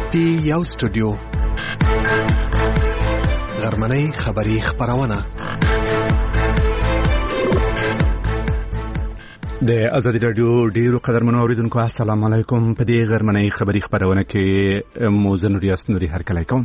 پی یو سټوډیو غرمنۍ خبری خبرونه د ازادي رادیو ډیرو قدرمنو اوریدونکو السلام علیکم. په دې غرمنۍ خبری خبرونه کې موزن ریاست نوري هرکلی کوم.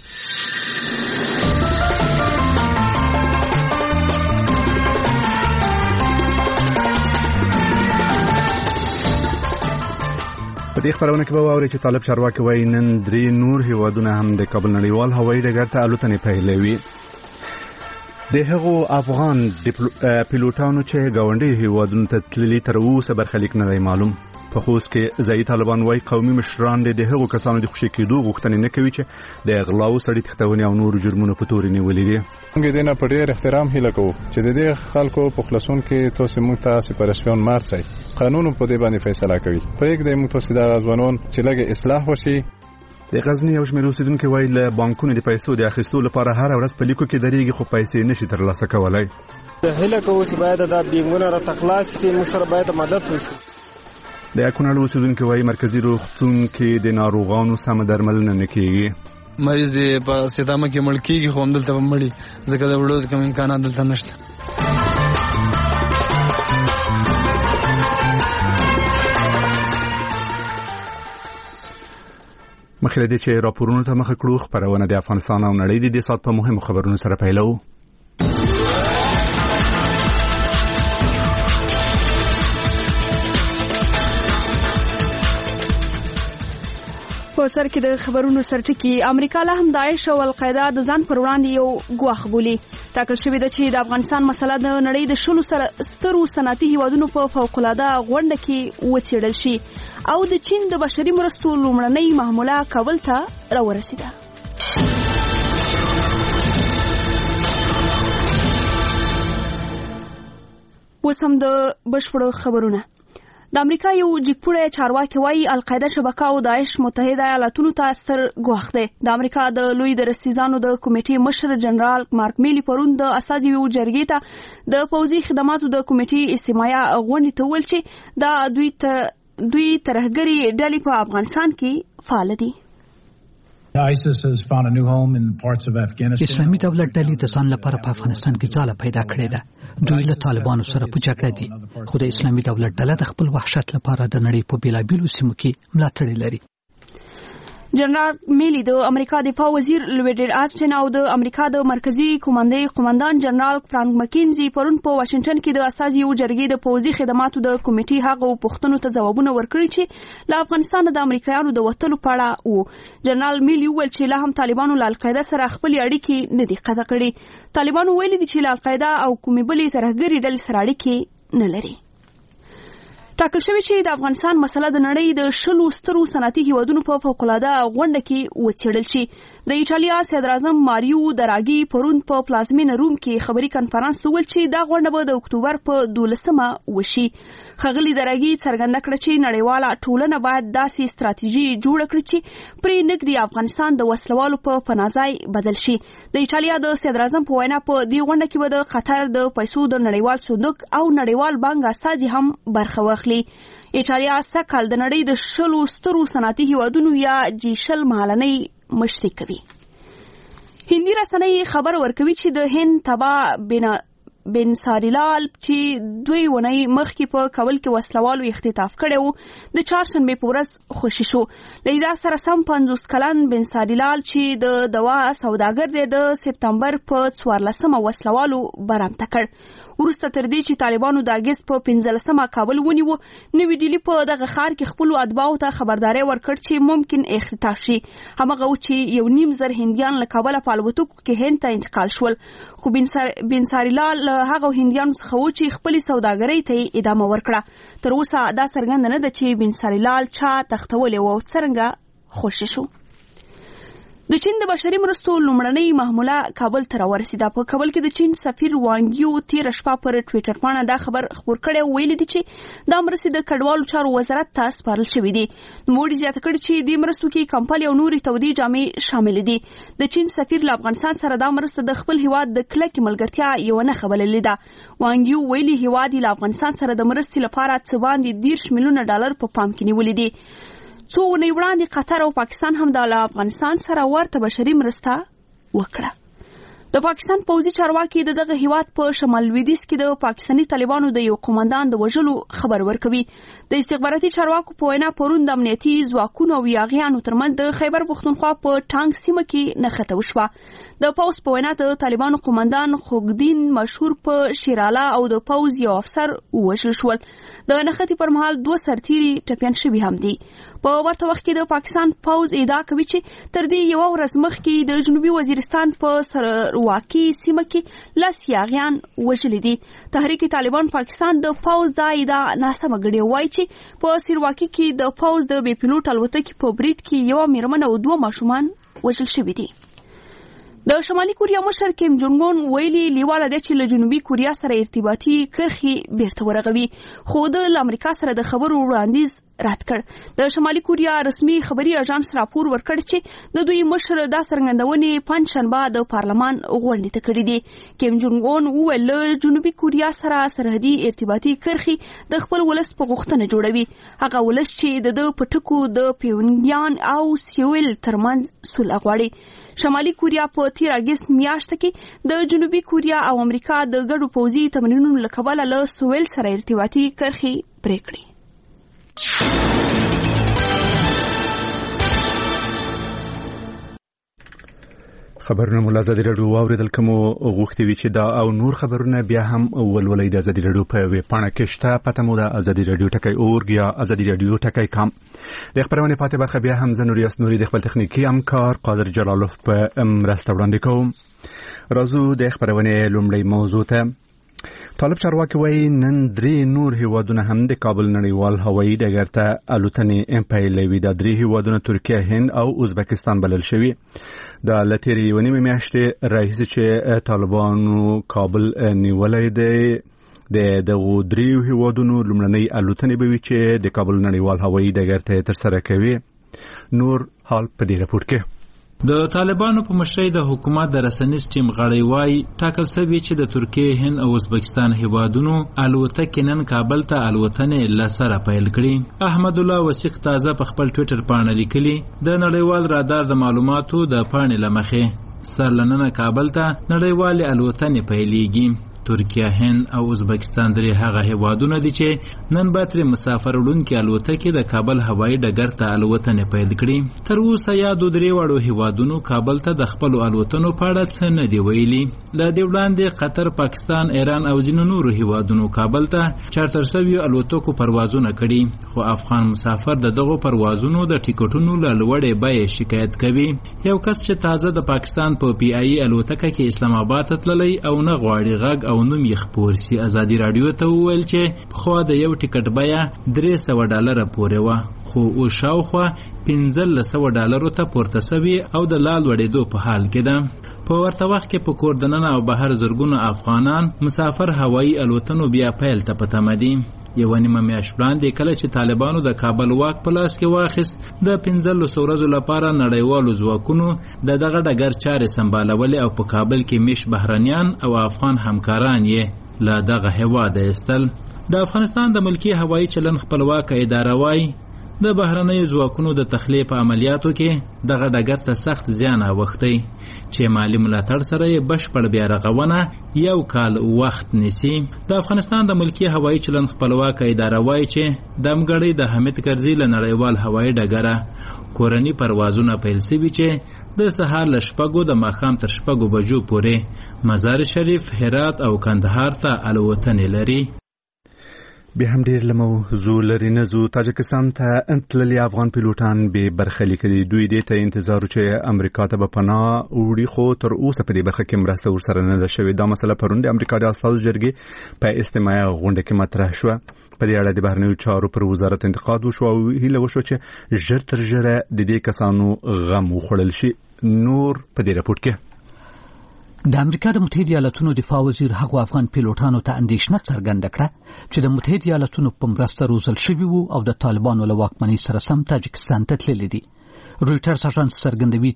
په دې خبرونه کې به واوري چې طالب چارواکي وایي نن درې نور هیوادونه هم د کابل نړیوال هوایي ډګر ته الوتنې پیلوي. د هغو افغان پیلوټانو چې ګاونډي هیوادونو ته تللي تر اوسه برخلیک نه دی معلوم. په خوست کې ځایي طالبان وایي قومي مشران د هغو کسانو د خوشي کېدو غوښتنې نه کوي چې د اغلاو سړي تښتونې او نورو جرمونو په تورې نیولې دي. موږ دې نه په ډېر احترام هیله کوو چې د دې خلکو په خلاصون کې تاسو موږ ته سپارښتنه مارسي قانون په دې باندې فیصله کوي. په یک د موږ تاسو د غزوانون چې لګي اصلاح وشي. د غزنی یو شمېر اوسیدونکو وایي له بانکونو د پیسو د اخیستو لپاره هر ورځ په لیکو کې درېږي خو پیسې نشي ترلاسه کولای. هیله کوو چې باید دا بینګونه را تخلاص شي، موږ سره باید مدد وشي. د کونړ اوسیدونکو وایي مرکزی روغتون کې د ناروغانو سم درملنه نه کیږي. مریض دی په سیدامه کې مړ کیږي خو همدلته مړی ځکه د وړو کوم امکانات دلته نشته. مخکې دې چې راپورونو ته مخه کړو خبرونه د افغانستان او نړۍ د سات په مهمو خبرونو سره پیلو. په سر کې د خبرونو سرټکی امریکا له هم داعش او القاعده د ځان پر وړاندې یو ګواښ بولي. ټاکل شوی دی چې د افغانستان مسله د نړۍ د شلو سترو صنعتي هیوادونو په فوق‌العاده غونډه کې وڅېړل شي او د چین د بشري مرستو لومړنۍ محموله کابل ته راورسیده. اوس هم د بشپړو خبرونه. د امریکا یو جګپوړی چارواکي وایي القاعده شبکه او داعش متحده ایالاتونو ته ستر ګواښ دی. د امریکا د لوی درستیزانو د کمیټې مشر جنرال مارک میلی پرون د اساسي جرګې ته د پوځي خدماتو د کمیټې استماعیه غونډې ته وویل چې دا دوی ترهګري ډلې په افغانستان کې فعال دي. اسلامي دولت ډلې د ځان لپاره په افغانستان کې ځاله پیدا کړې ده. دوی له طالبانو سره په جګړه دي خو د اسلامي دولت ډله د خپل وحشت لپاره د نړۍ په بیلابیلو سیمو کې ملاتړ لري. جنرال میلی د امریکا دفاع وزیر لویډ آسټن او د امریکا د مرکزی قومندان جنرال فرانک مکینزي پرون په واشنگټن کې د اساسي جرګې د پوځي خدماتو د کمیټې هغه پوښتنو ته ځوابونه ورکړي چې له افغانستان د امریکایانو د وټلو په اړه وو. جنرال میلی ویل چې له هم طالبانو له القاعده سره خپل اړیکې نه دي قطع کړي. طالبانو ویلي دي چې له القاعده او کومې بلې ترهګري ډلې سره اړیکې نه لري. ټاکل شوی چې د افغانستان مسله د نړۍ د شلو سترو صنعتي هیوادونو په فوق‌العاده غونډه کې وڅېړل شي. د ایټالیا صدر اعظم ماریو دراګي پرون په پلازمینه روم کې خبري کنفرانس ویل چې دا غونډه به د اکتوبر په 12مه وشي. ښاغلي دراګي څرګنده کړه چې نړیواله ټولنه باید داسې ستراتیژي جوړه کړي چې پرې نږدې افغانستان د وسلوالو په پناهځای بدل شي. د ایټالیا د صدر اعظم په وینا په دې غونډه کې به د قطر د پیسو د نړیوال صندوق او نړیوال بانک استازي هم برخه واخلي. ایټالیا سکهال د نړۍ د شلو سترو صنعتي هیوادونو یا G20 مهالنۍ مشري کوي. هندي رسنۍ خبر ورکوي چې د هند تبا بن ساریلال چې 2 ونې مخکې په کابل کې وسلوالو اختطاف کړي وو د چهارشنبه په ورځ خوشي شو. لیدا سره سم 50 کلن بن ساریلال چې د دوا سوداګر دی د سپتمبر په 14مه وسلوالو برامته کړ. ورسته تر دې چې طالبانو د اگست په 15مه کابل ونیو، نوې ډیلی په دغه ښار کې خپل اتباعو ته خبرداري ورکړ چې ممکن اختطاف شي. همغه و چې 1.5 هندیان له کابل په الوتکو کې هند ته انتقال شول. خو بن ساریلال هغه هندیانو څخه و چې خپل سوداګرۍ ته ادامه ورکړه. تر اوسه دا څرګند نه ده چې بن ساریلال چا تختولې و او څنګه خوشی شو. د چین د بشري مرستو لومړنۍ محموله کابل ته راورسیده. په کابل کې د چین سفیر وانګیو تیر شپه پر ټوئیټر باندې دا خبر خپور کړی او ویلي دي چې دا مرستې د کډوالو چارو وزارت ته سپارل شوې دي. نوموړي زیاته کړې چې دې مرستو کې کمپلې او نورې تودې جامې شامل دي. د چین سفیر له افغانستان سره دا مرسته د خپل هیواد د کلکې ملګرتیا یو نښه بللې ده. وانګیو ویلي هیواد له افغانستان سره د مرستې لپاره څه باندې $10 میلیونه په پام کې نیولې دي. څو ونې وړاندې قطر او پاکستان هم د افغانستان سره ورته بشري مرسته وکړه. د پاکستان پوځي چارواکي دغه هیواد په شمال لویدیځ کې د پاکستاني طالبانو د یو قومندان د وژلو خبر ورکوي. د استخباراتي چارواکو په وینا پرون د امنیتي ځواکونو او یاغیانو ترمنځ د خیبر پښتونخوا په ټانک سیمه کې نښته وشوه. د پوځ په وینا د طالبانو قومندان خوګدین مشهور په شیراله او د پوځ یو افسر وژل شول. د نښتې پر مهال 2 سرتیري ټپیان شوي هم دي. په ورته وخت کې د پاکستان پوځ ادعا کوي چې تر دې یو ورځ مخکې د جنوبي وزیرستان په واقعي سیمه کې 10 یاغیان وژلي دي. تحریک طالبان پاکستان د پوځ د ادعا ناسمه ګڼي، وایي چې په سیرواکي کې د پوځ د بې پیلوټ الوتکې په برید کې یو میرمن او 2 ماشومان وژل شوي دي. د شمالي کوریا مشر کیم جونګ اون ویلي لیواله دی چې له جنوبي کوریا سره ارتباطي کرښې بیرته ورغوي، خو د امریکا سره د خبرو وړاندیز رد کړ. د شمالي کوریا رسمي خبري اژانس راپور ورکړ چې د دوی مشر د څرګندونې پنځشنبه د پارلمان غونډې ته کړې دي. کیم جونګ اون وویل له جنوبي کوریا سره سرحدي ارتباطي کرښې د خپل ولس په غوښتنه جوړوي، هغه ولس چې د پټکو د پیونګیان او سیول ترمنځ صلح غواړي. شمالي کوریا په تیر اگست میاشت کې د جنوبي کوریا او امریکا د ګډو پوځي تمرینونو له کبله له سویل سره ارتباطي کرښې پرې کړې. خبرونه مو له ازادي راډیو واوریدل، کوم غوښتي وي چې دا او نور خبرونه بیا هم ولولئ د ازادي راډیو په ویب پاڼه کې شته. پته مو د ازادي راډیو .org یا ازادي راډیو .com. د خبرونې پاتې برخه بیا هم زه نوریاس نوري د خپل تخنیکی همکار قادر جلالوف په مرسته وړاندې کوم. راځو د خبرونې لومړی موضوع ته. طالب چارواکي وایي نن 3 نور هیوادونه هم د کابل نړیوال هوایي ډګر ته الوتنې پیلوي. د 3 هیوادونه ترکیه، هند او ازبکستان بلل شوي. د لتیری ونیمه میاشتې راهیسې چې طالبانو کابل نیولای دی، د دغو 3 هیوادونو لومړنۍ الوتنې به وي چې د کابل نړیوال هوایي ډګر ته ترسره کوي. نور حال په دې راپور کې. د طالبانو په مشرۍ د حکومت د رسنیز ټیم غړي وایي ټاکل شوی چې د ترکیه، هند او ازبکستان هیوادونو الوتکې نن کابل ته الوتنې لسره پیل کړي. احمد الله وثیق تازه په خپل ټویټر باندې لیکلي د نړیوال رادار د معلوماتو د پاڼې لمخې سرلننه کابل ته نړیوال الوتنې پیلېږي. ترکیه، هند او ازبکستان درې هغه هیوادونه دي چې نن به ترې مسافر وړونکي الوتکې د کابل هوایي ډګر ته الوتنې پیل کړي. تر اوسه یادو درې واړو هیوادونو کابل ته د خپلو الوتنو په اړه څه نه دي ویلي. له دې وړاندې قطر، پاکستان، ایران او ځینو نورو هیوادونو کابل ته چارټر شویو الوتکو پروازونه کړي، خو افغان مسافر د دغو پروازونو د ټیکټونو له لوړې بیې شکایت کوي. یو کس چې تازه د پاکستان په پی آی الوتکه کې اسلام آباد ته تللی او نه غواړي غږ او نوم یې خپور سي، ازادي راډیو ته وویل چې پخوا د یو ټیکټ بیه $300 پورې وه، خو اوس شاوخوا $1500 ته پورته سوي او د لال وړېدو په حال کې ده. په ورته وخت کې په کور دننه او بهر زرګونو افغانان مسافر هوایي الوتنو بیا پیل ته په تمه دي. یو نیمه میاشت وړاندې کله چې طالبانو د کابل واک په لاس کې واخیست، د 15 ورځو لپاره نړیوالو ځواکونو دغه ډګر چارې سمبالولې او په کابل کې میش بهرنیان او افغان همکاران یې له دغه هیواده ایستل. د افغانستان د ملکي هوایي چلند خپلواکه اداره وایي د بهرنیو ځواکونو د تخلیه په عملیاتو کې دغه ډګر ته سخت زیان اوښتی چې مالي ملاتړ سره یې بشپړ بیا رغونه 1 کال وخت نیسي. د افغانستان د ملکي هوایي چلند خپلواکه اداره وایي چې د امګړۍ د حمید کرزي له نړیوال هوایي ډګره کورني پروازونه پیل شوي چې د سهار له 6 د ماښام تر 6 بجو پورې مزار شریف، هرات او کندهار ته الوتنې لري. بیا هم ډیر له موضوع لري نه ځو. تاجکستان ته تللي افغان پیلوټان به برخلیک دي. دوی دې ته انتظار چې امریکا ته به پناه وړي، خو تر اوسه په دې برخه کې مرسته ورسره نه ده شوې. دا مسله پرون د امریکا د استازو جرګې په استماعي غونډه کې مطرح شوه. په دې اړه د بهرنیو چارو پر وزارت انتقاد وشو او هیله وشو چې ژر تر ژره د دې کسانو غم وخوړل شي. نور په دې راپور کې. د امریکا د متحده ایالاتونو دفاع وزیر هغو افغان پیلوټانو ته اندېښنه څرګنده کړه چې د متحده ایالاتونو په مرسته روزل شوي وو او د طالبانو له واکمنۍ سره سم تاجکستان ته تللي دي. رویټرز اژانس څرګندوي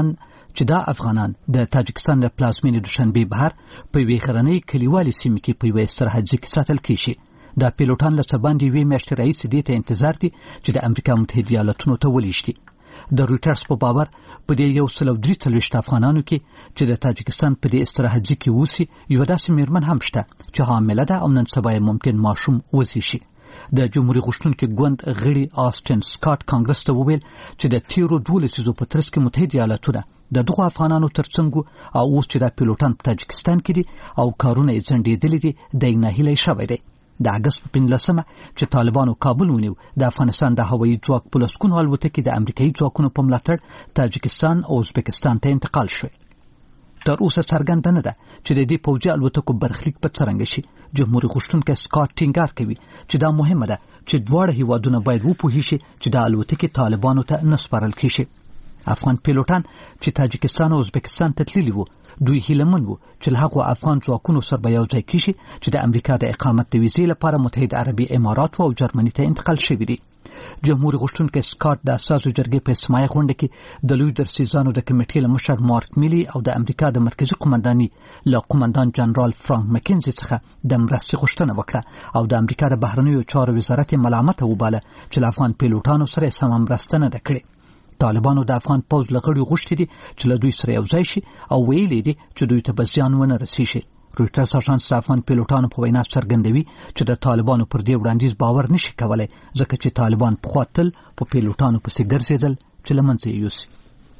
چې دا افغانان د تاجکستان د پلازمینې دوشنبې بهر په یوې غرنۍ کلیوالې سیمې کې په یوه استراحتځای کې ساتل کېږي. دا پیلوټان له سباندې وی میاشتې راهیسې دې ته انتظار دي چې د امریکا متحده ایالاتونو ته ولېږدي. د رویټرز په باور په دې 143 افغانانو کې چې د تاجکستان په دې استراحت ځای کې اوسي یو داسې میرمن هم شته چې حامله ده او نن سبا یې ممکن ماشوم وزېږي. د جمهوریت غوښتونکي ګوند غړي آسټن سکاټ کانګرس ته وویل چې د تیرو 12 لسیزو په ترڅ کې متحده ایالاتونه د دغو افغانانو ترڅنګ او اوس چې د پیلوټان په تاجکستان کې دي او کارونه یې ځنډېدلي دي د ناهیلۍ شوی دی. د اګست په 15مه چې طالبانو کابل ونیو د افغانستان د هوایي ځواک په لسګونو الوتکې د امریکایي ځواکونو په ملاتړ تاجکستان او ازبکستان ته انتقال شوې. تر اوسه څرګنده نه ده چې د دې پوځي الوتکو برخلیک په څرنګه شي. جمهوریت غوښتونکی سکاټ ټینګار کوي چې دا مهمه ده چې دواړه هیوادونه باید وپوهیږي چې د الوتکې طالبانو ته نه سپارل کیږي. افغان پیلوټان چې تاجکستان او ازبکستان ته تللي وو دوی هیلهمن وو چې له هغو افغان ځواکونو سره به یو ځای کیږي چې د امریکا د اقامت د ویزې لپاره متحده عربي امارات او جرمني ته انتقال شوي دي. جمهوریت غوښتونکی سکاټ د اساسو جرګې په اجتماعي غونډه کې د لوی درسیزانو د کمیټې له مشر مارک میلی او د امریکا د مرکزی قومنداني له قومندان جنرال فرانک مکینزي څخه د مرستې غوښتنه وکړه او د امریکا د بهرنیو چارو وزارت ملامت وباله چې له افغان پیلوټانو سره سم مرسته نه ده کړې. طالبانو د افغان پوځ لغړي غوښتي دي چې له دوی سره یو ځای شي او ویلي دي چې دوی ته به زیان ونه رسیږي. رویټرز اژانس د افغان پیلوټانو په وینا څرګندوي چې د طالبانو پر دې وړاندیز باور نشي کولای ځکه چې طالبان پخوا تل په پیلوټانو پسې ګرځېدل چې له منځه یې یوسي.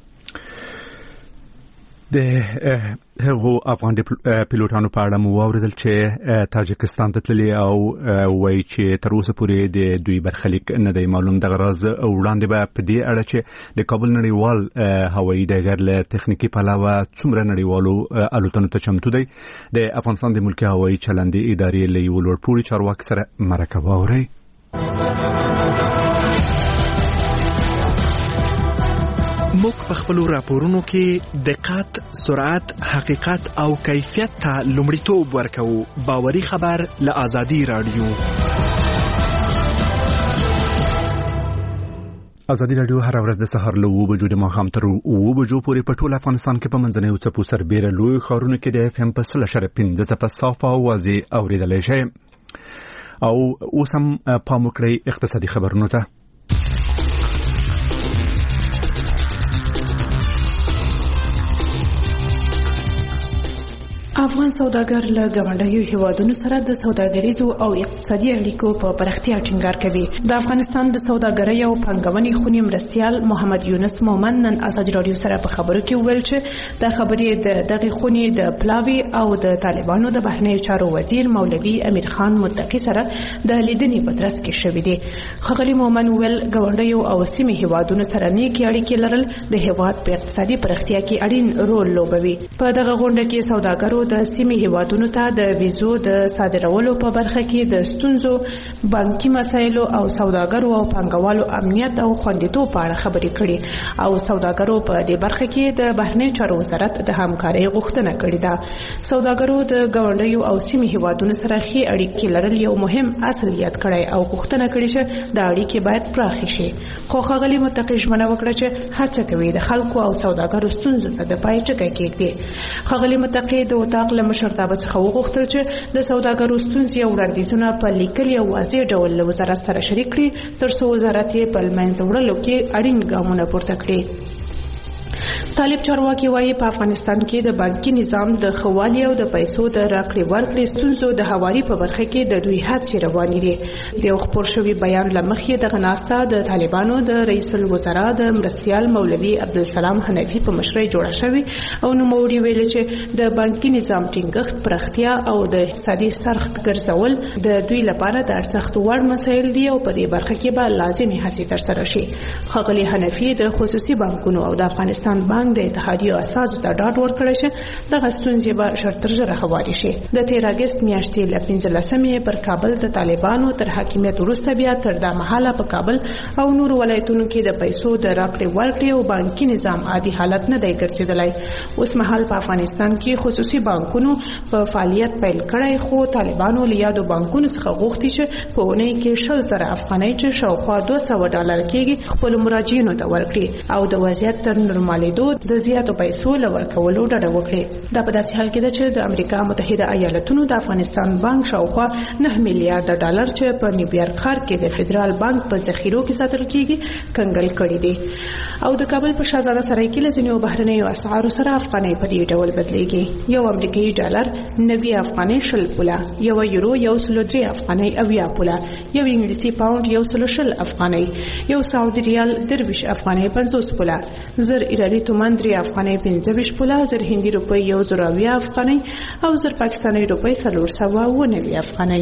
د هغو افغان پیلوټانو په اړه مو واوریدل چې تاجکستان ته تللي او وایي چې تر اوسه پورې د دوی برخلیک نه دی معلوم. دغه راز وړاندې به په دې اړه چې د کابل نړیوال هوایي ډګر له تخنیکي پلوه څومره نړیوالو الوتنو ته چمتو دی د افغانستان د ملکي هوایي چلندې ادارې له یو لوړپوړي چارواکي سره مرکه واورئ. موږ په خپلو راپورونو کې دقت، سرعت، حقیقت او کیفیت ته لومړیتوب ورکوو. باوري خبر له آزادي رادیو. ازادي رادیو هر ورځ د سهار له 9 بجو د ماښام تر 9 بجو پورې په ټول افغانستان کې په منځنیو څپو سربېره لوی ښارونو کې د FM په 100.5 په صافه او واضح اورېدلی شئ. او اوس هم پام وکړئ اقتصادي خبرونو ته. افغان سوداګر له ګاونډیو هیوادونو سره د سوداګریزو او اقتصادي اړیکو په پراختیا ټینګار کوي. د افغانستان د سوداګرۍ او پانګونې خونی مرستیال محمد یونس مومن نن ازادي رادیو سره په خبرو کې ویل چې د خبرې د دغه خونی د پلاوی او د طالبانو د بهرنیو چارو وزیر مولوي امیر خان متقی سره د لیدنې په ترڅ کې شوې دي. خغلی مومن ویل ګاونډیو او سیمه هیوادونو سره نیکي اړیکې لرل د هیواد په اقتصادي پراختیا کې اړین رول لوبوي. په دغه غونډه کې سوداګرو د سیمه هیوادونو ته د ویزو د صادرولو په برخه کې د ستونزو، بانکي مسایلو او سوداګرو او پانګوالو امنیت او خوندیتوب په اړه خبرې کړې او سوداګرو په دې برخه کې د بهرنیو چارو وزارت د همکارۍ غوښتنه کړې ده. سوداګرو د ګاونډیو او سیمه هیوادونو سره ښې اړیکې لرل یو مهم اصل یاد کړی او غوښتنه کړې چې د اړیکې باید پراخې شي. خو ښاغلي متقی ژمنه وکړه چې هڅه کوي د خلکو او سوداګرو ستونزو ته د پای ټکی کېږدي. ښاغلي متقی د وطاق له مشرتابه څخه وغوښتل چې د سوداګرو ستونزې او وړاندیزونه په لیکلي او واضح ډول له وزارت سره شریک کړي ترڅو وزارت یې په منځ وړلو کې اړین ګامونه پورته کړي. طالب چارواکي وایي په افغانستان کې د بانکي نظام د خوالي او د پیسو د راکړې ورکړې ستونزو د هواري په برخه کې د دوی هڅې روانې دي. د خبر شوی بیان لمخې د غناستا د طالبانو د رئیس الوزرا د مرستیال مولوي عبدالسلام حنفي په مشرۍ جوړه شوې او نو موري ویل چې د بانکي نظام ټینګښت، پراختیا او د اقتصادي سرخ ګرځول د دوی لپاره د ارزښت وړ مسایل دي او په دې برخه کې به لازمي هڅې ترسره شي. ښاغلي حنفي د خصوصي بانکونو او د افغانستان بانک د اتحادیو اساس ته ډاډ ورکړی چې دغه ستونزې به ژر تر ژره هوارې شي. د 13 اګست میاشتې له 15مې پر کابل د طالبانو تر حاکمیت وروسته بیا تر دا مهاله په کابل او نورو ولایتونو کې د پیسو د راکړې ورکړې او بانکي نظام عادي حالت نه دی ګرځېدلی. اوس مهال په افغانستان کې خصوصي بانکونو په فعالیت پیل کړی خو طالبانو له یادو بانکونو څخه غوښتي چې په اونۍ کې 100,000 افغانۍ چې شاوخوا $200 کېږي خپلو مراجعینو ته ورکړي او د وضعیت تر نورمالېدو د زیاتو پیسو لورکولو ډډه وکړي. دا په داسې حال کې ده چې د امریکا متحده ایالاتونو د افغانستان بانک شاوخوا 9 میلیارډ ډالر چې په نیویارک ښار کې د فدرال بانک په ذخیرو کې ساتل کیږي کنګل کړي دي او د کابل په شاهزاده سرای کې لزنیو بهرنیو اسعارو سره افغانۍ په دې ډول بدلېږي. یو امریکایي ډالر 90 افغانۍ 10 پوله، یو یورو 103 افغانۍ 80 پوله، یو انګلیسي پاوند 110 افغانۍ، یو سعودي ریال 23 افغانۍ 50 پوله، زر ایرانی تومان 3 افغانۍ 25 پوله، زر هندي روپۍ 120 افغانۍ او زر پاکستاني روپۍ 490 افغانۍ.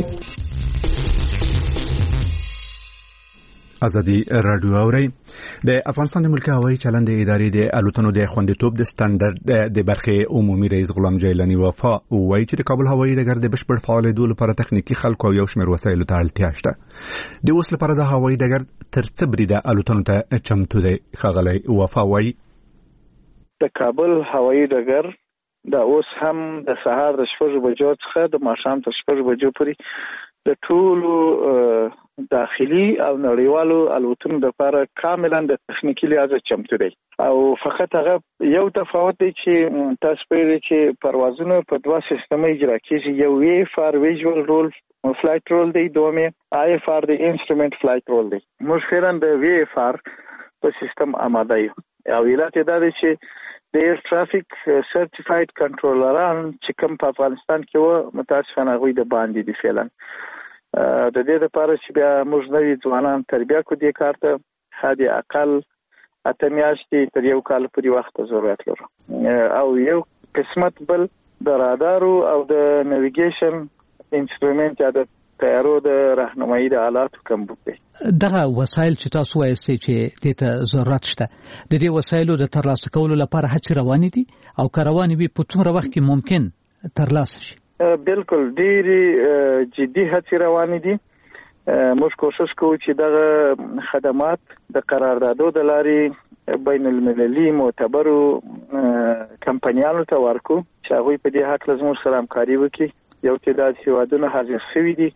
ازادي رادیو اوري د افغانستان د ملکی هوایي چلند ادارې د الوتنو د خوندیتوب د سټانډرډ د برخې عمومي رئیس غلام جیلانی وفا وایي چې د کابل هوایي ډګر د بشپړ فعالیدو لپاره تخنیکی خلکو او یو شمېر وسایلو ته اړتیا شته. د اوس لپاره د هوایي ډګر تر څه بریده الوتنو ته چمتو دی. ښاغلی وفا وایي د کابل هوایي ډګر د اوس هم د سهار د 6 بجو څخه د ماښام تر 6 بجو پورې د ټولو داخلي او نړیوالو الوتنو لپاره کاملا د تخنیکی لحاظ چمتو دی. او فقط هغه یو تفاوت دی چې تاسو پېژنئ چې پروازونه په دوه سیستمه اجرا کیږي. یو وی فار ویژوال رول فلایټ رول دی، دومې آی فار د انسټرومنت فلایټ رول دی. موږ فعلا د وی فار په سیستم آماده یو. او علت دا دی چې د ایر ټرافیک سرټیفاید کنټرولران چې کوم په افغانستان کې و متاسفانه هغوی د باندې دي. فعلا د دې لپاره چې بیا موږ نوي ځوانان تربیه کړو دې کار ته حد اقل 8 میاشتې تر 1 کال پورې وخت ضرورت لرو. او یو قسمت بل د رادارو او د نیویګیشن انسټرومنت یا د تیارو د راهنمایي د آلاتو کمبود دی. دغه وسایل چې تاسو وایي چې دې ته ضرورت شته د دې وسایلو د ترلاسه کولو لپاره هڅې روانې دي او که روانې وي په څومره وخت کې ممکن ترلاسه شي؟ بالکل ډېرې جدي هڅې روانې دي. موږ کوشش کوو چې دغه خدمات د قراردادو د لارې بین المللي معتبرو کمپنیانو ته ورکو چې هغوی په دې حق زموږ سره همکاري وکړي. یو تعداد هیوادونه حاضر شوي دي.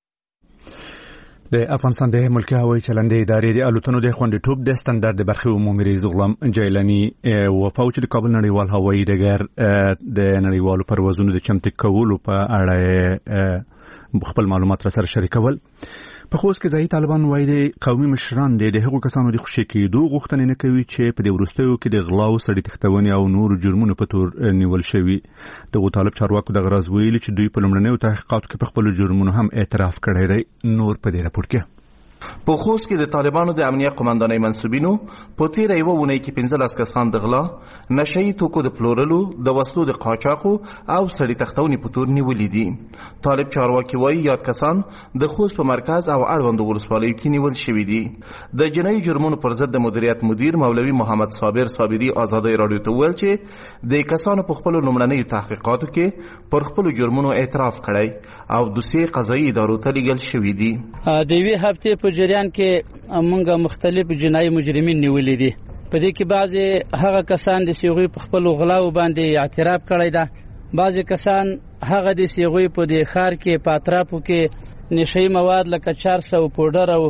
د افغانستان د ملکی هوایي چلند ادارې د الوتنو د خوندیتوب د سټانډرډ د برخې عمومي رئیس غلام جیلانی وفا چې د کابل نړیوال هوایي ډګر د نړیوالو پروازونو د چمتو کولو په اړه خپل معلومات را سره شریکول. په خوست کې ځایي طالبان وایي د قومي مشران د هغو کسانو د خوشي کېدو غوښتنې نه کوي چې په دې وروستیو کې د غلا او سړي تښتونې او نورو جرمونو په تور نیول شوي. دغو طالب چارواکو دغه راز ویلي چې دوی په لومړنیو تحقیقاتو کې په خپلو جرمونو هم اعتراف کړی دی. نور په دې راپور کې په خوست کې د طالبانو د امنیه قومندانۍ منسوبینو په تیره یوه اونۍ کې 15 کسان د غلا، نشهیي توکو د پلورلو، د وسلو د قاچاقو او سړي تښتونې په تور نیولي دي. طالب چارواکي وایي یاد کسان د خوست په مرکز او اړوندو ولسوالیو کې نیول شوي دي. د جنایي جرمونو پر ضد د مدیریت مدیر مولوي محمد صابر صابري ازادۍ راډیو ته وویل چې د کسانو په خپلو لومړنیو تحقیقاتو کې پر خپلو جرمونو اعتراف کړی او دوسیې قضایي ادارو ته لیږل شوي دي. د یوې هفتې په جریان کې موږ مختلف جنایي مجرمین نیولې دي. په دې کې بعضې هغه کسان د هغوی په خپلو غلاو باندې اعتراف کړی ده. بعضې کسان هغه د هغوی په دې ښار کې په اطرافو کې نشهیي مواد لکه 400 پوډر او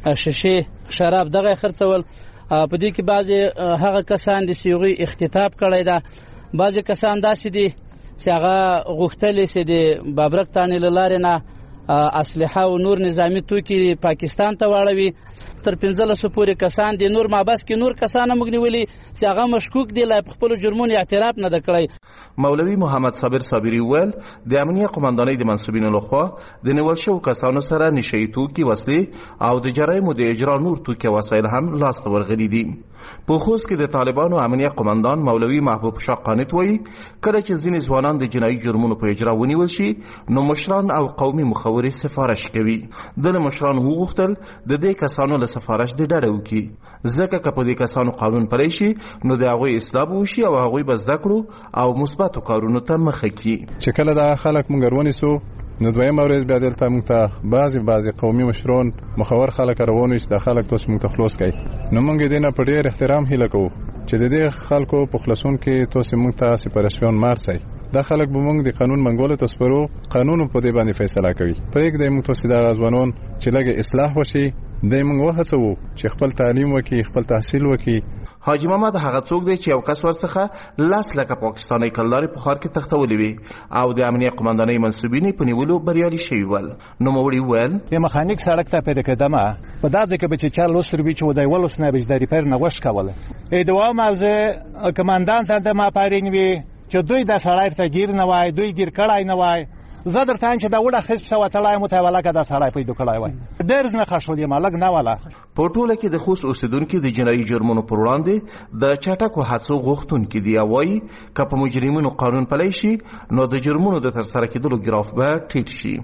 شیشې شراب دغه خرڅول. په دې کې بعضې هغه کسان د هغوی اختطاف کړی ده. بعضې کسان داسې دي چې هغه غوښتلی چې د بابرک تانې له لارې نه اسلحه او نور نظامی توکي پاکستان ته واړوي. تر 15 پورې کسان دي. نور مابس کې نور کسان موږ نیولي چې هغه مشکوک دي لا په خپل جرمونو اعتراف نه کړی. مولوي محمد صابر صابري ویل د امنیه قومندانۍ د منسوبینو لخوا د نیول شوو کسانو سره نشهیي توکي، وسلې او د جرایمو د اجرا نور توکي وسایل هم لاسته ورغلي دي. په خوست کې د طالبانو امنیه قومندان مولوي محبوب شاه قانت وایي کله چې ځینې ځوانان د جنایي جرمونو په اجرا ونیول شي نو مشران او قومي مخورې سفارش کوي. د مشران وغوښتل د دې کسانو له سفارش د ډډه وکړي ځکه که په دې کسانو قانون پلی شي نو د هغوی اصلاح به وشي او هغوی به زده کړو او مثبتو کارونو ته مخه کړي. چې کله دا خلک موږ ونیسو نو دویمه ورځ بیا دلته موږ ته بعضې قومي مشران مخور خلک راونیو چې دا خلک تاسو موږ ته خلاص کړئ. نو موږ دې نه په ډېر احترام هیله کوو چې د دې خلکو په خلاصون کې تاسو موږ ته سپارښتنه مارسئ. دا خلک به موږ د قانون منګولو ته سپارو، قانون په دې باندې فیصله کوي. پرېږدئ موږ تاسو دا ځوانان چې لږ اصلاح وشي د موږ وهڅو چې خپل تعلیم وکړي، خپل تحصیل وکړي. حاجی محمد هغه څوک دی چې یو کس ورڅخه 10 لکه پاکستاني کلدارې په ښار کې تختولې وي او د امنیه قومندانۍ منصوبین په نیولو بریالي شوي ول. نوموړي وویل د مخانیک سړک ته پیدا کېدمه په دا ځای کې به چې چا لوستر وي چې ودای ولوس نه بج د ریپیر نه غوښ کوله دوه موضوع کمانډان ته د ما پارین وي چې دوی د سړی ته گیر نه وای، دوی گیر کړای نه وای. زه درته چې دا وړه خص څه وتلای متواله کده سړی پیدا کړای وای ډېر نه خښولې مالک نه والا. په ټوله کې د خوست اوسیدونکو د جنایي جرمونو پر وړاندې د چټکو هڅو غوښتونکي دی وایي که په مجرمینو قانون پلی شي نو د جرمونو د ترسره کېدلو ګراف به ټیټ شي.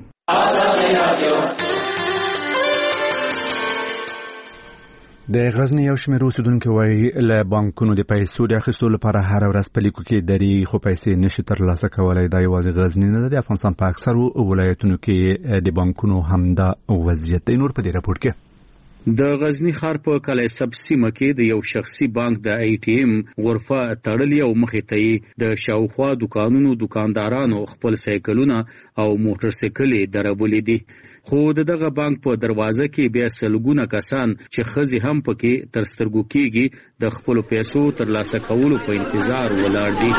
د غزنی یو شمېر اوسیدونکو وایي له بانکونو د پیسو د اخیستلو لپاره هر ورځ په لیکو کې دري خو پیسې نشي ترلاسه کولی. دا یوازې غزنی نه ده، د افغانستان په اکثرو ولایتونو کې د بانکونو همدا وضعیت دی. نور په دې راپور کې د غزنی ښار په کلی سب سیمه کې د یو شخصي بانک د ATM غرفه تړلې او مخې ته د شاوخوا دکاندارانو خپل سایکلونه او موټر سایکلې درولې دي. خو دغه بانک په دروازه کې بیا سلګونه کسان چې خزي هم پکې تر سترګو کېږي د خپل پیسو ترلاسه کولو په انتظار ولاړ دي.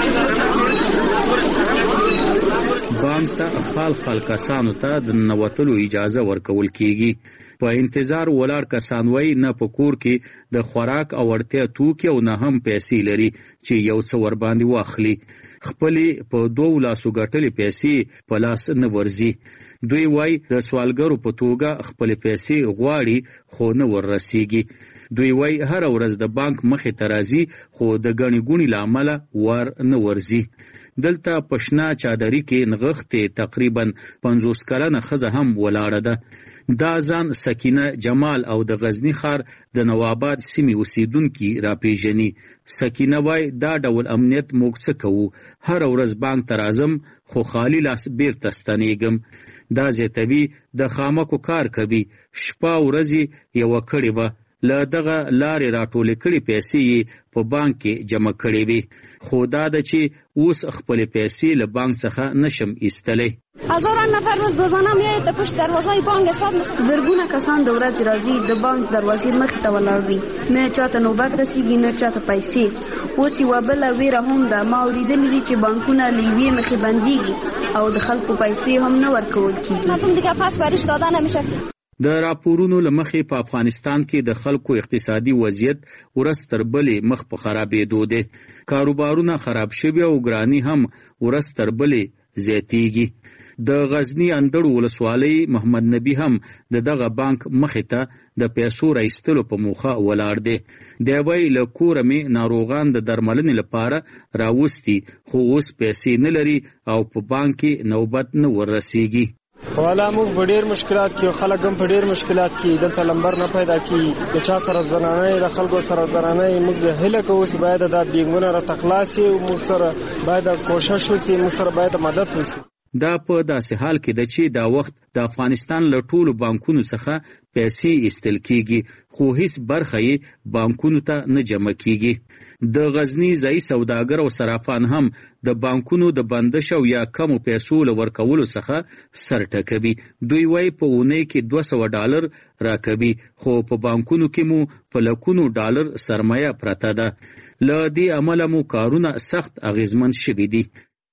بانک ته خال کسانو ته د نوتلو اجازه ورکول کېږي. په انتظار ولاړ کسان وای نه په کور کې د خوراک او اړتیا توکي او نه هم پیسې لري چې یو څه ور باندې واخلي. خپلې په 2 لاسو ګټلې پیسې په لاس نه ورځي. دوی وای د سوالګرو په توګه خپل پیسې غواړي خو نه وررسیږي. دوی وای هر ورځ د بانک مخې ته راځي خو د غنی ګونی لامل ور نه ورځي. دلته پښنا چادرې کې نغښتې تقریبا 50 کلنه خزه هم ولاړه ده. دا ځان سکینه جمال او د غزنی ښار د نواباد سیمې اوسیدونکي راپیژني. سکینه وای دا ډول امنیت موږ څه کوو، هر ورځ بانک ته راځم خو خالی لاس بیرته ستنېږم. دا زیاتوي د خامکو کار کوي، شپه ورځې یو کړي و له دغه لارې راټولې کړي پیسې په بانک کې جمع کړي وي. خو دا د چې اوس خپل پیسې له بانک څخه نشم ایستلی. هزاران نفر روز روزانه میایي ته پشت دروازه بانک حساب زرګونه کسان د ورځې راځي د بانک دروازې مخې ته ولاړ وي، نه چاته نوبت رسیږي نه چاته پیسې. اوس یوه بله ویره هم ده، ما اورېدلي دي چې بانکونه له یوې مخې بندېږي او د خلکو پیسې هم نه ورکول کېږي. مردم دیگه پس بارش داده نمیشه. د راپورونو لمخې په افغانستان کې د خلکو اقتصادي وضعیت ورځ تر بلې مخ په خرابېدو دی. کاروبارونه خراب شوي او ګراني هم ورځ تر بلې زیاتېږي. د غزنی اندړ ولسوالۍ محمد نبی هم دغه بانک مخې ته د پیسو راایستلو په موخه ولاړ دی. دی وایي له کوره مې ناروغان د درملنې لپاره راوستي خو اوس پیسې نه لري او په بانک کې نوبت نه وررسیږي. والا موږ په ډېر مشکلات کې خلک هم په ډېر مشکلات کې دلته لمبر نه پیدا کی د چا سره زنانه د خلکو سره زنانه موږ هله کوو چې باید د بینګونه را تخلاصي او موږ سره باید کوشش وشي، موږ سره باید مدد وشي. دا په داسې حال کې ده چې دا وخت د افغانستان له ټولو بانکونو څخه پیسې ایستل کېږي خو هیڅ برخه یې بانکونو ته نه جمع کېږي. د غزنی ځایي سوداګر او صرافان هم د بانکونو د بندش او یا کمو پیسو له ورکولو څخه سر ټکوي. دوی وایي په اونۍ کې $200 راکوي خو په بانکونو کې مو په لکونو ډالر سرمایه پرته ده. له دې امله مو کارونه سخت اغیزمن شوي دي.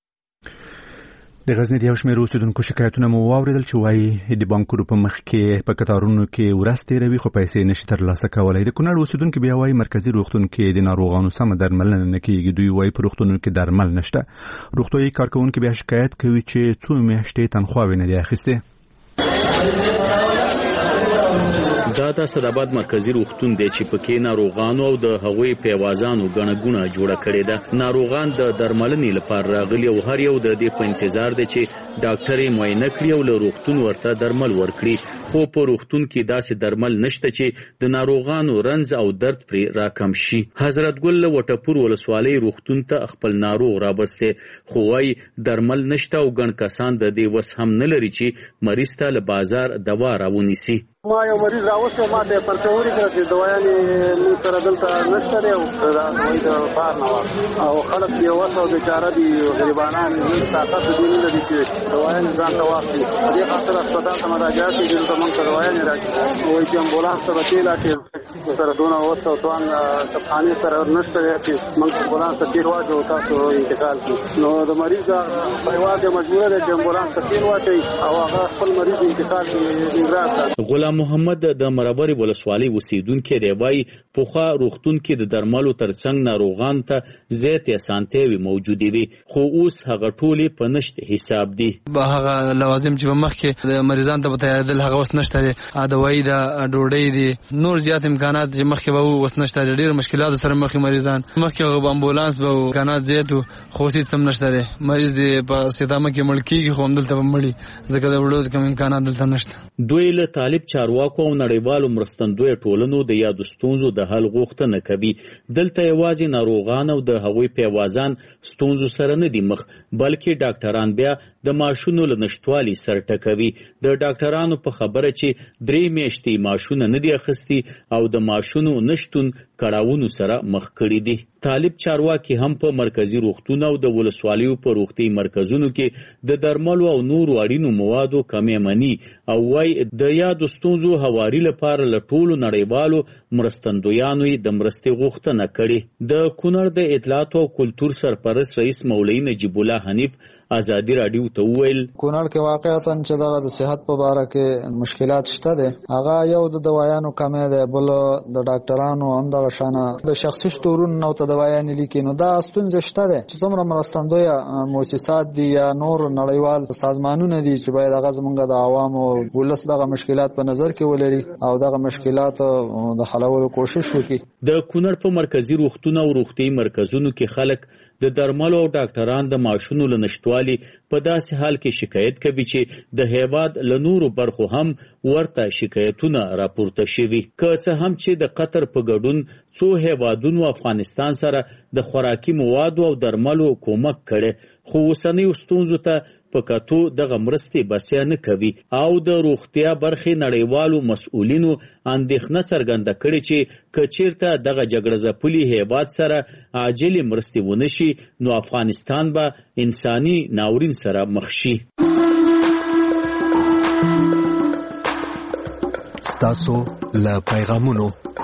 د غزنی د یو شمېر اوسیدونکو شکایتونه مو واورېدل چې وایي د بانکونو په مخ کې په کتارونو کې ورځ تېروي خو پیسې نشي ترلاسه کولی. د کونړ اوسیدونکي بیا وایي مرکزي روغتون کې د ناروغانو سمه درملنه نه کېږي. دوی وایي په روغتونونو کې درمل نشته. روغتیایي کارکوونکي بیا شکایت کوي چې څو میاشتې تنخواوې نه دي اخیستې. دا د صداباد مرکزی روغتون دی چې پکې ناروغانو او د هغوی پیوازانو غنګونه جوړه کړې ده. ناروغان د درملنې لپاره راغلي او هر یو د دې په انتظار دی چې ډاکټر یې معاینه کړي او له روغتون ورته درمل ورکړي. خو په روغتون کې داسې درمل نشته چې د ناروغانو رنځ او درد پرې راکم شي. حضرت ګل له وټپور ولسوالۍ روغتون ته خپل ناروغ رابسته خو وايي درمل نشته او ګڼ کسان د دې وس هم نه لري چې مریض ته له بازار دوا راونیسي. ما یو مریض راوسته ما ته پرچوري کړ چې دوايانې موږ سره دلته نشته دی او دا د بار نه او خلک یې وسو د چاره دي غریبانان طاقت دي نه لري چې دوايانې ځان ته واخلي دې خاطر هسپتال ته مراجعه کوي چې موږ ته دوايانې راکړي او چې امبولانس ته وکیلا چې سره دونه وسو توان کفاني سره نشته دی چې موږ امبولانس ته تیر واچو تاسو انتقال کی نو د مریض پریوار د مجبور دی چې امبولانس ته تیر واچي او هغه خپل مریض انتقال کی غلام محمد د مرابر ولسوالۍ اوسیدونکو دی وایي پوخا روغتون کې د درملو ترڅنګ ناروغان ته زیات اسانتیاوي موجودې وي خو اوس هغه ټولې په نشته حساب دي هغه لوازم چې مخکې د مریضان ته بتایدل هغه وس نشته دی دوايي د ډوډۍ دي نور زیات امکانات چې مخکې به وس نشته دی ډېر مشکلات سره مخې مریضان مخکې امبولانس به امکانات زیات خو هیڅ هم نشته دی مریض دی په سیدامه کې مړ کیږي خو هم دلته مړي ځکه د وړو کوم امکانات دلته نشته دوی له طالب چارواکو او نړیوالو مرستندوی ټولنو د یادو ستونزو د حل غوښتنه کوي دلته یوازې ناروغان او د هغوی پیوازان ستونزو سره نه دي مخ بلکې ډاکټران بیا د ماشونو له نشټوالي سره ټکوي د ډاکټرانو په خبره چې 3 میاشتې ماشونه نه دي اخیستي او د ماشونو نشټون کړهونو سره مخ کړي دي طالب چارواکي هم په مرکزی روغتون او د ولسوالیو په روغتي مرکزونو کې د درملو او نورو اړینو موادو کمی مني او وايي د یادو ستونزو هواري لپاره له ټولو نړیوالو مرستندویانو د مرستې غوښتنه کړې د کونړ د اطلاعات او کلتور سرپرست رئیس مولوی نجیب الله حنیف ازادي رادیو ته ویل کونړ کې واقعیتاً چې د صحت په اړه کې مشکلات شته دي هغه یو د دوايانو کمی ده بل د ډاکټرانو هم د شانه د شخصي سټورونو نو ته دوايانې لیکي نو دا ستونزه شته ده چې څومره مرستندوی مؤسسات دي یا نور نړیوال سازمانونه دي چې باید هغه زمونږ د عوامو ولس دغه مشکلات په نظر کې ولري او دغه مشکلات د حلولو کوشش وکړي د کونړ په مرکزی روغتون او روغتي مرکزونو کې خلک د درملو او ډاکټران د ماشونو له نشټوالي په داسې حال کې شکایت کوي چې د هیواد له نورو برخو هم ورته شکایتونه راپورته شوي که څه هم چې د قطر په ګډون څو هیوادونو افغانستان سره د خوراکي موادو او درملو کومک کړي خو اوسنۍ ستونزو ته په کتو دغه مرستې بسیا نه کوي او د روغتیا برخې نړیوالو مسؤلینو اندېښنه څرګنده کړې چې کچیرته دغه جګړه ځپلي هیواد سره عاجلې مرستې ونشي نو افغانستان به انساني ناورین سره مخ شي ستاسو له پیغامونو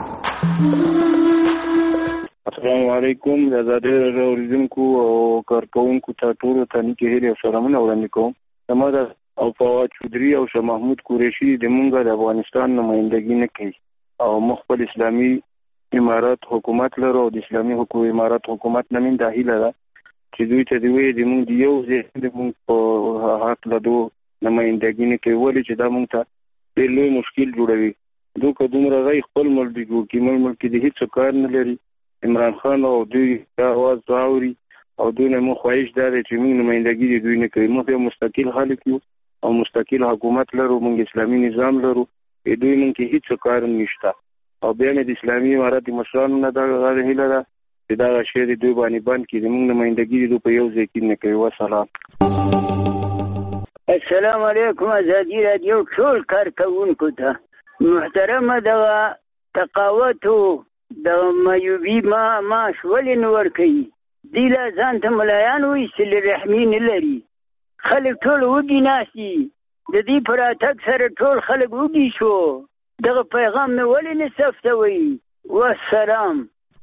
السلام علیکم د آزادۍ راډیو اوریدونکو او کارکونکو ته ټولو ته نیکې هیلې او سلامونه وړاندې کوم زما د او فواد چودري او شاه محمود قریشي د مونږ د افغانستان نمائندګي نه کوي او مخبل اسلامي امارات حکومت لرو او د اسلامي امارات حکومت نه من داخله ده چې دوی ته دوی د مونږ یو ځای د مونږ په حق لدو نمائندګي نه کوي ولې چې دا مونږ ته ډېر لوی مشکل جوړوي دوی که دومره غي خپل ملک جوړ کړي ملک د هیڅ کار نه لري عمران خان او دوی आवाज راوړي او دوی نه مو خواهش ده چې موږ نمائندګي د دوی نه کوي موږ یو مستقل خلک یو او مستقل حکومت لرو موږ اسلامي نظام لرو دوی موږ کې هیڅ کار نشته او بیا د اسلامي امارات مشرانو نه دا هیله ده چې دا شی د دوی باندې بند کړي موږ نمائندګي د په یو ځای کې نه کوي وسلام السلام علیکم آزادي رادیو ټول کارکونکو ته محترمه دغه تقاوت د مایوبي معاش ولې نه ورکوي دوی لا ځان ته ملایان وایستل رحمي نه لري خلک ټول وږي ناست دي د دې په راتګ سره ټول خلک وږي شو دغه پیغام مې ولې نه ثبتوئ والسلام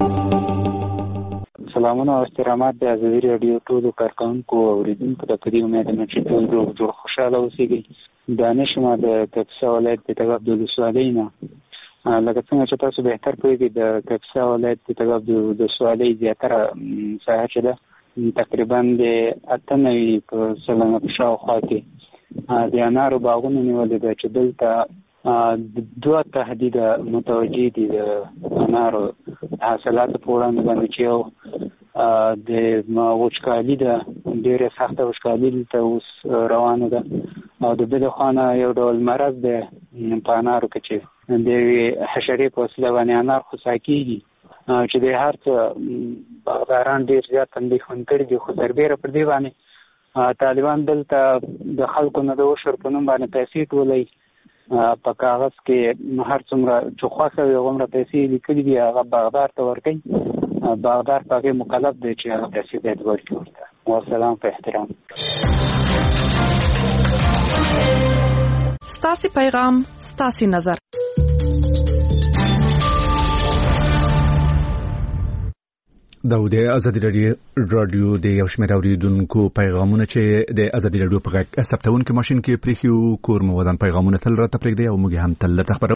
سلامونه او احترامات د آزادي راډیو ټولو کارکونکو او اوریدونکو ته په دې امید یم چې ټول روغ جوړ خوشحاله اوسئ دانش ما د کاپیسا ولایت د تګاب د ولسوالۍ نه لکه څنګه چې تاسو بهتر پوهیږئ د کاپیسا ولایت د تګاب د ولسوالۍ زیاتره ساحه چې ده تقریبا د 98% په شاوخوا کې د انارو باغونه نیولې ده چې دلته دوه تهدیده متوجه دي د انارو حاصلاتو په وړاندې باندې چې یو د وچکالي ده ډېره سخته وچکالي دلته اوس روانه ده او د بلې خوا نه یو ډول مرض دی په انارو کې چې د یوې حشرې په وسیله باندې انار خوسا کېږي چې د هر څه باغداران ډېر زیات اندېښمن کړي دي خو سربیره پر دې باندې طالبان دلته د خلکو نه د عشر په نوم باندې پیسې ټولوي په کاغذ کې هر څومره چې خوښه وي هغومره پیسې لیکلي دي هغه باغدار ته ورکوي. باغدار په هغې مکلف دی چې هغه پیسې باید ورکړي ورته. والسلام په احترام. ستاسې پیغام ستاسې نظر. دا د ازادي رادیو د یو شمېر اوریدونکو پیغامونه چې د ازادي رادیو په غږ ثبتونکو ماشين کې پریښیو کور مو ودان پیغامونه تل راته پرېږدي او موږ هم تل